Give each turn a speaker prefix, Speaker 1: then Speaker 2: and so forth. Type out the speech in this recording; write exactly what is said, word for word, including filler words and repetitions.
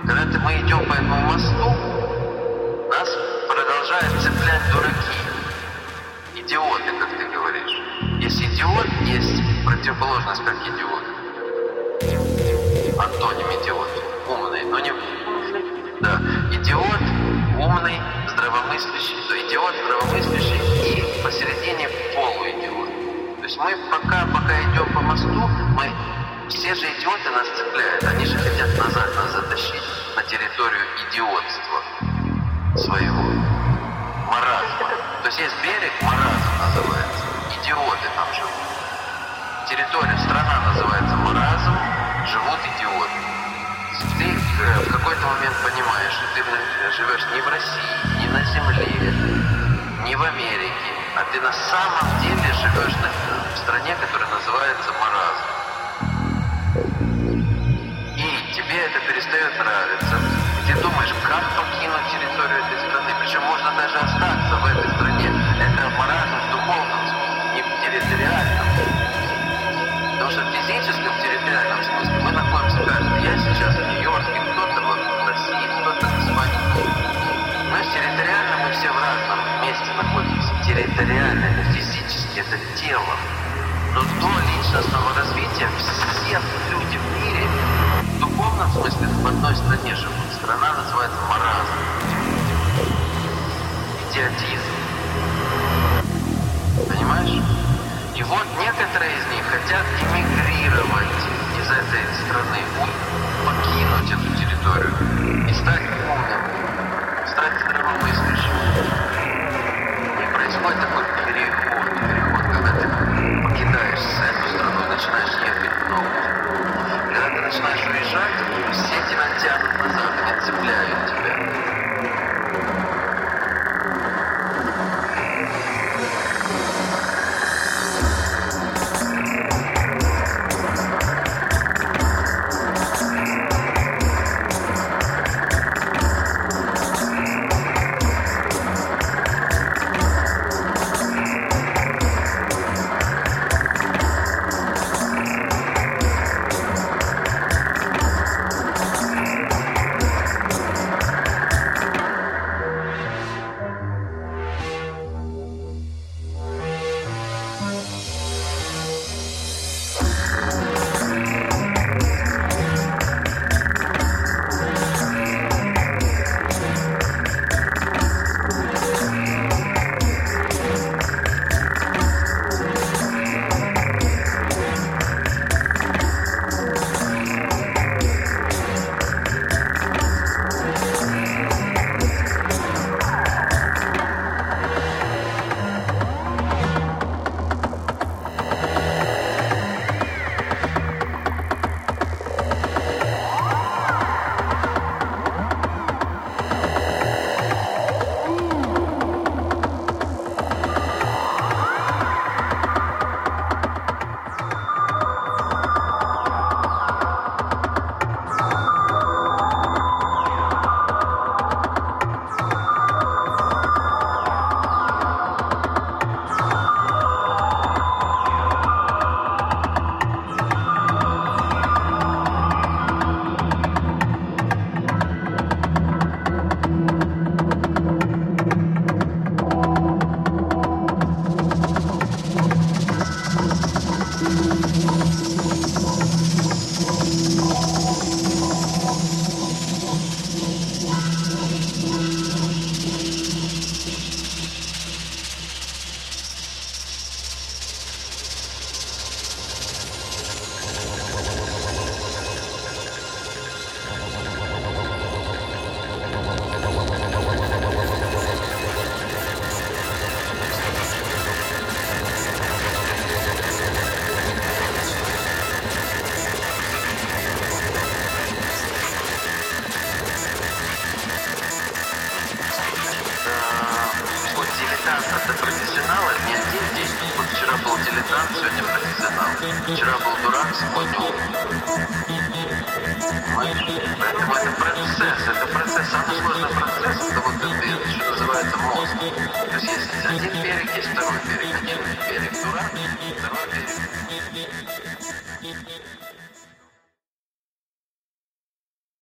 Speaker 1: Когда ты, мы идем по этому мосту, нас продолжают цеплять дураки. Идиоты, как ты говоришь. Есть идиот, есть противоположность как идиот. Антоним идиот. Умный, но не... Да, идиот, умный, здравомыслящий. То идиот, здравомыслящий и посередине полуидиот. То есть мы пока, пока идем по мосту, мы... Все же идиоты нас цепляют. Они же хотят назад нас затащить на территорию идиотства своего. Маразма. То есть есть берег, маразм называется. Идиоты там живут. Территория, страна называется маразм, живут идиоты. Ты э, в какой-то момент понимаешь, что ты живешь не в России, не на земле, не в Америке, а ты на самом деле живешь на, в стране, которая называется маразм. И тебе это перестает нравиться. И ты думаешь, как покинуть территорию этой страны. Причем можно даже остаться в этой стране. Это маразм в духовном смысле, не в территориальном. Потому что в физическом, территориальном смысле мы находимся каждый. Я сейчас в Нью-Йорке, кто-то в России, кто-то в Испании. Но территориально мы все в разном месте находимся. Территориально, это физически, это тело. Но до личностного развития все люди в мире в духовном смысле в одной стране живут. Страна называется маразм. Идиотизм. Понимаешь? И вот некоторые из них хотят эмигрировать из этой страны, покинуть эту территорию и стать умным, стать здравомыслящим. И происходит такой переход, переход, когда ты покидаешь эту страну и начинаешь ехать в новую. Когда ты начинаешь уезжать, все тебя тянут назад, они цепляют тебя. Это профессионалы, не один день. Вот вчера был дилетант, сегодня профессионал. Вчера был дурак, сегодня умный. Понимаешь? Поэтому это процесс, это процесс. Самый сложный процесс, это вот это, что называется мозг. То есть есть один берег, есть второй берег. Один берег дурак, второй берег